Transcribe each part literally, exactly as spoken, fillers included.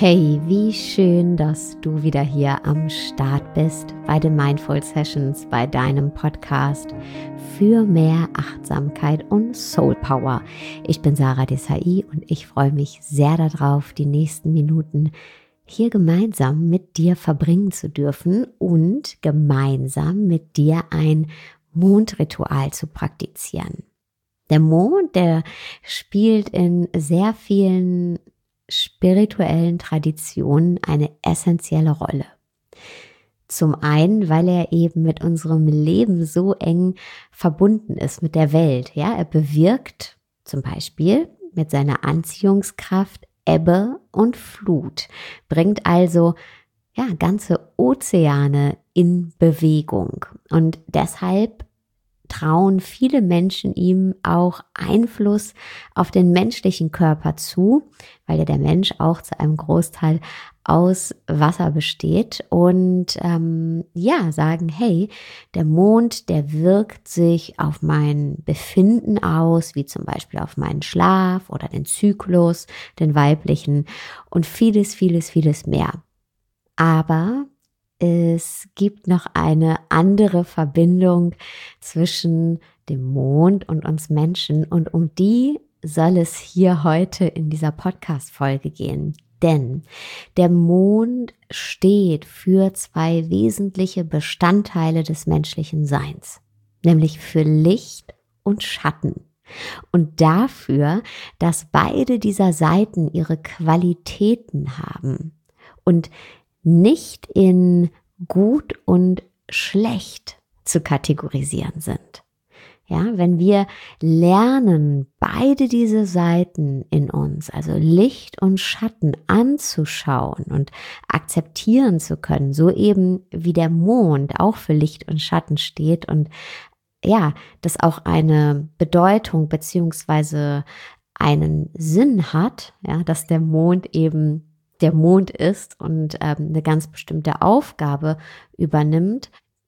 Hey, wie schön, dass du wieder hier am Start bist bei den Mindful Sessions, bei deinem Podcast für mehr Achtsamkeit und Soul Power. Ich bin Sarah Desai und ich freue mich sehr darauf, die nächsten Minuten hier gemeinsam mit dir verbringen zu dürfen und gemeinsam mit dir ein Mondritual zu praktizieren. Der Mond, der spielt in sehr vielen spirituellen Traditionen eine essentielle Rolle. Zum einen, weil er eben mit unserem Leben so eng verbunden ist mit der Welt. Ja, er bewirkt zum Beispiel mit seiner Anziehungskraft Ebbe und Flut, bringt also ja, ganze Ozeane in Bewegung. Und deshalb trauen viele Menschen ihm auch Einfluss auf den menschlichen Körper zu, weil ja der Mensch auch zu einem Großteil aus Wasser besteht und ähm, ja, sagen, hey, der Mond, der wirkt sich auf mein Befinden aus, wie zum Beispiel auf meinen Schlaf oder den Zyklus, den weiblichen und vieles, vieles, vieles mehr. Aber es gibt noch eine andere Verbindung zwischen dem Mond und uns Menschen und um die soll es hier heute in dieser Podcast-Folge gehen. Denn der Mond steht für zwei wesentliche Bestandteile des menschlichen Seins, nämlich für Licht und Schatten. Und dafür, dass beide dieser Seiten ihre Qualitäten haben und nicht in gut und schlecht zu kategorisieren sind. Ja, wenn wir lernen, beide diese Seiten in uns, also Licht und Schatten anzuschauen und akzeptieren zu können, so eben wie der Mond auch für Licht und Schatten steht und ja, das auch eine Bedeutung beziehungsweise einen Sinn hat, ja, dass der Mond eben der Mond ist und ähm, eine ganz bestimmte Aufgabe übernimmt.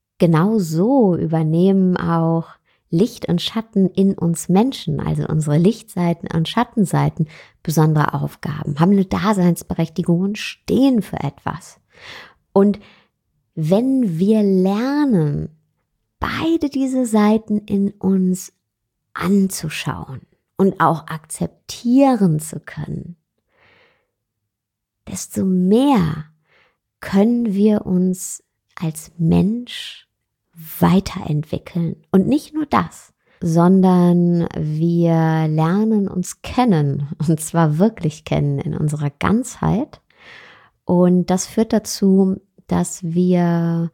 Genauso übernehmen auch Licht und Schatten in uns Menschen, also unsere Lichtseiten und Schattenseiten, besondere Aufgaben, haben eine Daseinsberechtigung und stehen für etwas. Und wenn wir lernen, beide diese Seiten in uns anzuschauen und auch akzeptieren zu können, desto mehr können wir uns als Mensch weiterentwickeln. Und nicht nur das, sondern wir lernen uns kennen, und zwar wirklich kennen in unserer Ganzheit. Und das führt dazu, dass wir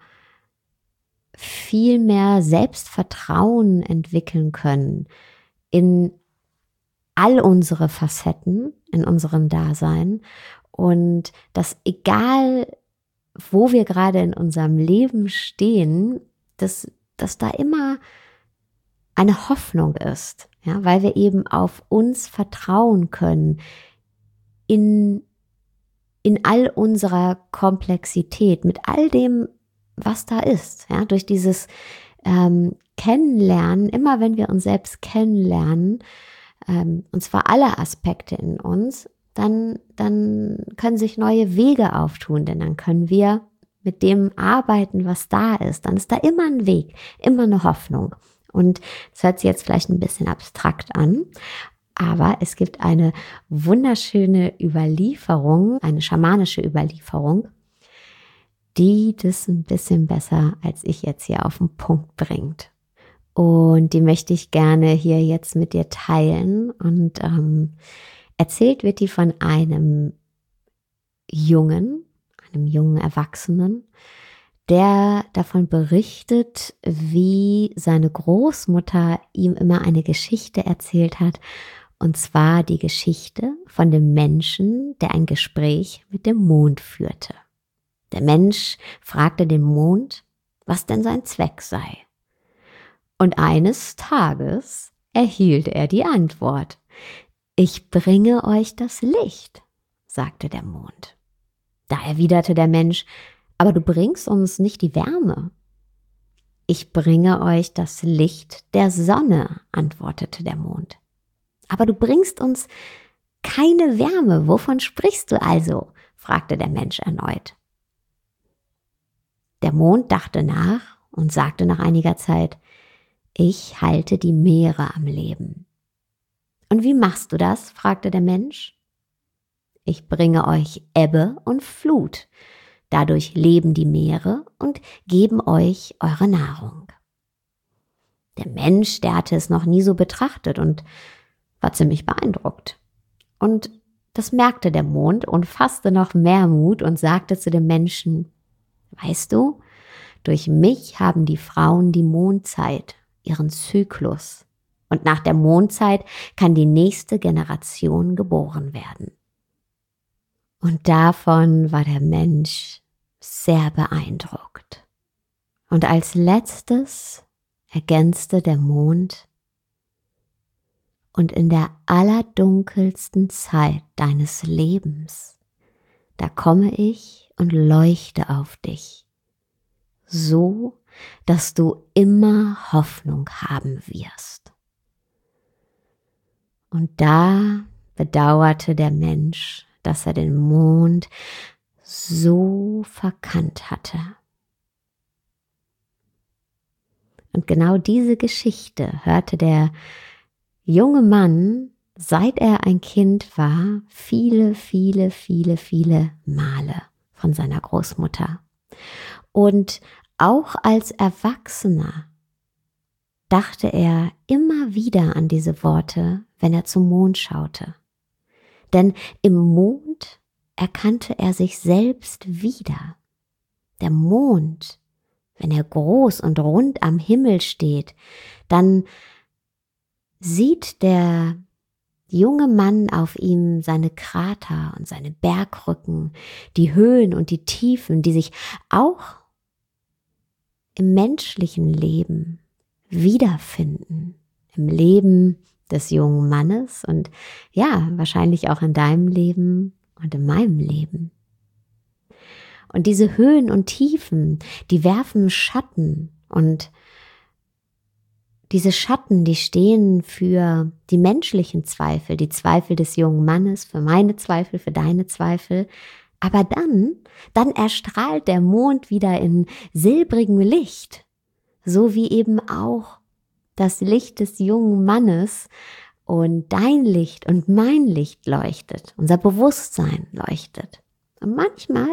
viel mehr Selbstvertrauen entwickeln können in all unsere Facetten, in unserem Dasein. Und dass egal, wo wir gerade in unserem Leben stehen, dass, dass da immer eine Hoffnung ist, ja, weil wir eben auf uns vertrauen können in, in all unserer Komplexität, mit all dem, was da ist, ja, durch dieses ähm, Kennenlernen, immer wenn wir uns selbst kennenlernen, ähm, und zwar alle Aspekte in uns, Dann, dann können sich neue Wege auftun, denn dann können wir mit dem arbeiten, was da ist. Dann ist da immer ein Weg, immer eine Hoffnung. Und das hört sich jetzt vielleicht ein bisschen abstrakt an, aber es gibt eine wunderschöne Überlieferung, eine schamanische Überlieferung, die das ein bisschen besser als ich jetzt hier auf den Punkt bringt. Und die möchte ich gerne hier jetzt mit dir teilen und ähm, erzählt wird die von einem Jungen, einem jungen Erwachsenen, der davon berichtet, wie seine Großmutter ihm immer eine Geschichte erzählt hat, und zwar die Geschichte von dem Menschen, der ein Gespräch mit dem Mond führte. Der Mensch fragte den Mond, was denn sein Zweck sei. Und eines Tages erhielt er die Antwort: Ich bringe euch das Licht, sagte der Mond. Da erwiderte der Mensch: Aber du bringst uns nicht die Wärme. Ich bringe euch das Licht der Sonne, antwortete der Mond. Aber du bringst uns keine Wärme. Wovon sprichst du also? fragte der Mensch erneut. Der Mond dachte nach und sagte nach einiger Zeit: Ich halte die Meere am Leben. Und wie machst du das? Fragte der Mensch. Ich bringe euch Ebbe und Flut. Dadurch leben die Meere und geben euch eure Nahrung. Der Mensch, der hatte es noch nie so betrachtet und war ziemlich beeindruckt. Und das merkte der Mond und fasste noch mehr Mut und sagte zu dem Menschen: Weißt du, durch mich haben die Frauen die Mondzeit, ihren Zyklus. Und nach der Mondzeit kann die nächste Generation geboren werden. Und davon war der Mensch sehr beeindruckt. Und als letztes ergänzte der Mond: Und in der allerdunkelsten Zeit deines Lebens, da komme ich und leuchte auf dich, so dass du immer Hoffnung haben wirst. Und da bedauerte der Mensch, dass er den Mond so verkannt hatte. Und genau diese Geschichte hörte der junge Mann, seit er ein Kind war, viele, viele, viele, viele Male von seiner Großmutter. Und auch als Erwachsener dachte er immer wieder an diese Worte, wenn er zum Mond schaute. Denn im Mond erkannte er sich selbst wieder. Der Mond, wenn er groß und rund am Himmel steht, dann sieht der junge Mann auf ihm seine Krater und seine Bergrücken, die Höhen und die Tiefen, die sich auch im menschlichen Leben wiederfinden, im Leben des jungen Mannes und ja, wahrscheinlich auch in deinem Leben und in meinem Leben. Und diese Höhen und Tiefen, die werfen Schatten und diese Schatten, die stehen für die menschlichen Zweifel, die Zweifel des jungen Mannes, für meine Zweifel, für deine Zweifel. Aber dann, dann erstrahlt der Mond wieder in silbrigem Licht, so wie eben auch das Licht des jungen Mannes und dein Licht und mein Licht leuchtet, unser Bewusstsein leuchtet. Und manchmal,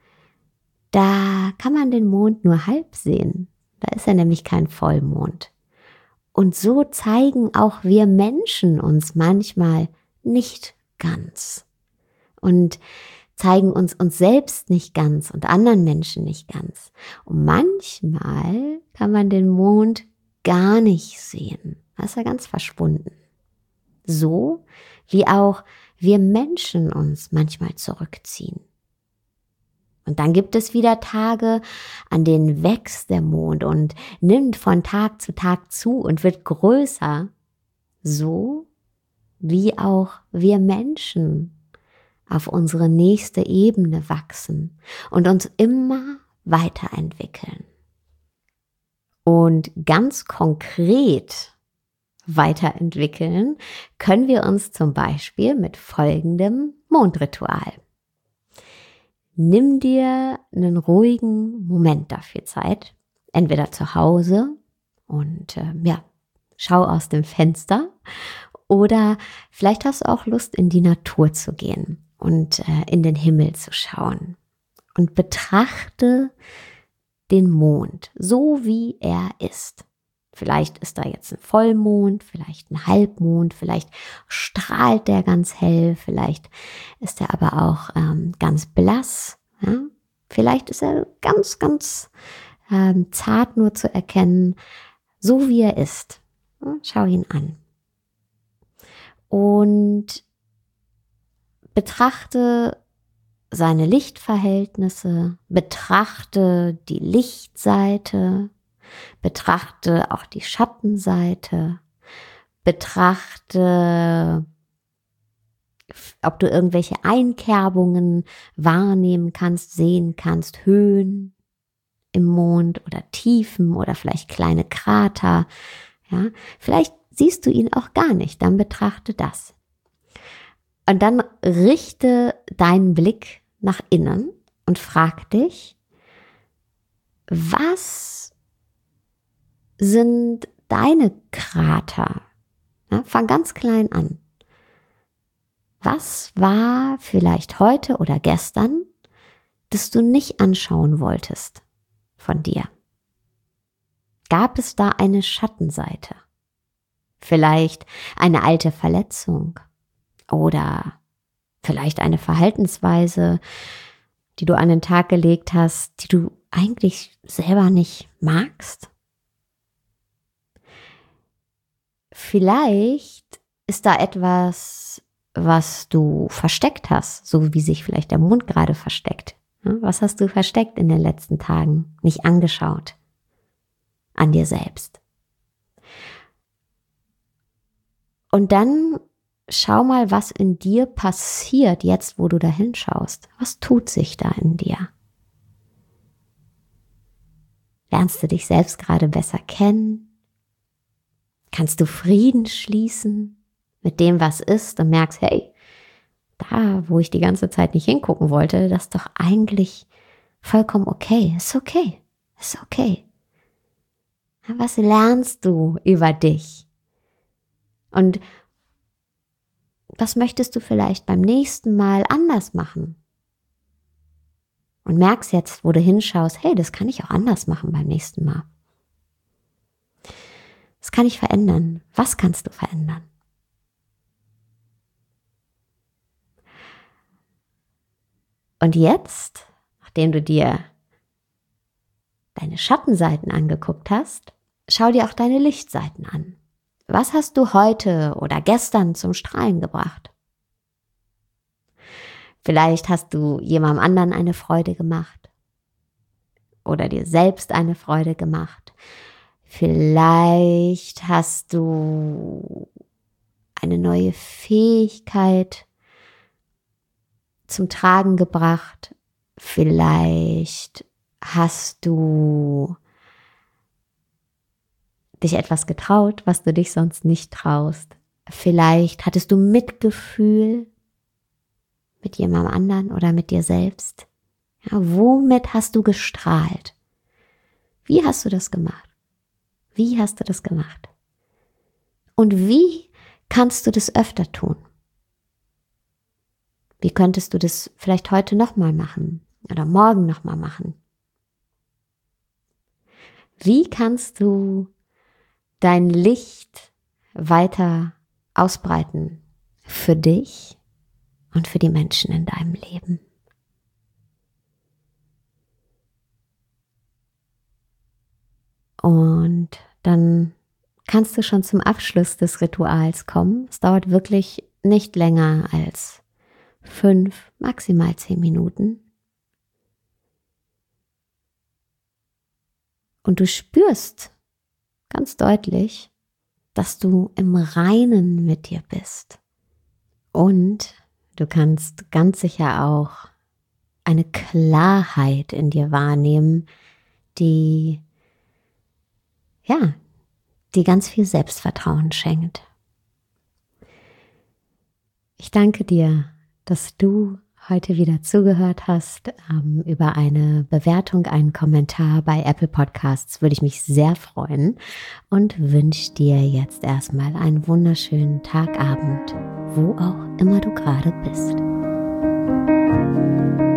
da kann man den Mond nur halb sehen, da ist er nämlich kein Vollmond. Und so zeigen auch wir Menschen uns manchmal nicht ganz und zeigen uns uns selbst nicht ganz und anderen Menschen nicht ganz. Und manchmal kann man den Mond gar nicht sehen. Da ist er ganz verschwunden. So wie auch wir Menschen uns manchmal zurückziehen. Und dann gibt es wieder Tage, an denen wächst der Mond und nimmt von Tag zu Tag zu und wird größer. So wie auch wir Menschen auf unsere nächste Ebene wachsen und uns immer weiterentwickeln. Und ganz konkret weiterentwickeln können wir uns zum Beispiel mit folgendem Mondritual. Nimm dir einen ruhigen Moment dafür Zeit, entweder zu Hause und äh, ja, schau aus dem Fenster oder vielleicht hast du auch Lust, in die Natur zu gehen und äh, in den Himmel zu schauen und betrachte den Mond, so wie er ist. Vielleicht ist da jetzt ein Vollmond, vielleicht ein Halbmond, vielleicht strahlt der ganz hell, vielleicht ist er aber auch ähm, ganz blass. Ja? Vielleicht ist er ganz, ganz ähm, zart nur zu erkennen, so wie er ist. Ja? Schau ihn an. Und betrachte seine Lichtverhältnisse, betrachte die Lichtseite, betrachte auch die Schattenseite, betrachte, ob du irgendwelche Einkerbungen wahrnehmen kannst, sehen kannst, Höhen im Mond oder Tiefen oder vielleicht kleine Krater. Ja, vielleicht siehst du ihn auch gar nicht, dann betrachte das. Und dann richte deinen Blick nach innen und frag dich, was sind deine Krater? Ja, fang ganz klein an. Was war vielleicht heute oder gestern, das du nicht anschauen wolltest von dir? Gab es da eine Schattenseite? Vielleicht eine alte Verletzung oder vielleicht eine Verhaltensweise, die du an den Tag gelegt hast, die du eigentlich selber nicht magst? Vielleicht ist da etwas, was du versteckt hast, so wie sich vielleicht der Mund gerade versteckt. Was hast du versteckt in den letzten Tagen, nicht angeschaut an dir selbst? Und dann schau mal, was in dir passiert, jetzt wo du da hinschaust. Was tut sich da in dir? Lernst du dich selbst gerade besser kennen? Kannst du Frieden schließen mit dem, was ist und merkst, hey, da, wo ich die ganze Zeit nicht hingucken wollte, das ist doch eigentlich vollkommen okay. Ist okay. Ist okay. Was lernst du über dich? Und was möchtest du vielleicht beim nächsten Mal anders machen? Und merkst jetzt, wo du hinschaust, hey, das kann ich auch anders machen beim nächsten Mal. Das kann ich verändern. Was kannst du verändern? Und jetzt, nachdem du dir deine Schattenseiten angeguckt hast, schau dir auch deine Lichtseiten an. Was hast du heute oder gestern zum Strahlen gebracht? Vielleicht hast du jemandem anderen eine Freude gemacht oder dir selbst eine Freude gemacht. Vielleicht hast du eine neue Fähigkeit zum Tragen gebracht. Vielleicht hast du dich etwas getraut, was du dich sonst nicht traust. Vielleicht hattest du Mitgefühl mit jemandem anderen oder mit dir selbst. Ja, womit hast du gestrahlt? Wie hast du das gemacht? Wie hast du das gemacht? Und wie kannst du das öfter tun? Wie könntest du das vielleicht heute nochmal machen oder morgen nochmal machen? Wie kannst du dein Licht weiter ausbreiten für dich und für die Menschen in deinem Leben? Und dann kannst du schon zum Abschluss des Rituals kommen. Es dauert wirklich nicht länger als fünf, maximal zehn Minuten. Und du spürst ganz deutlich, dass du im Reinen mit dir bist. Und du kannst ganz sicher auch eine Klarheit in dir wahrnehmen, die, ja, die ganz viel Selbstvertrauen schenkt. Ich danke dir, dass du heute wieder zugehört hast. Ähm, über eine Bewertung, einen Kommentar bei Apple Podcasts würde ich mich sehr freuen und wünsche dir jetzt erstmal einen wunderschönen Tag, Abend, wo auch immer du gerade bist.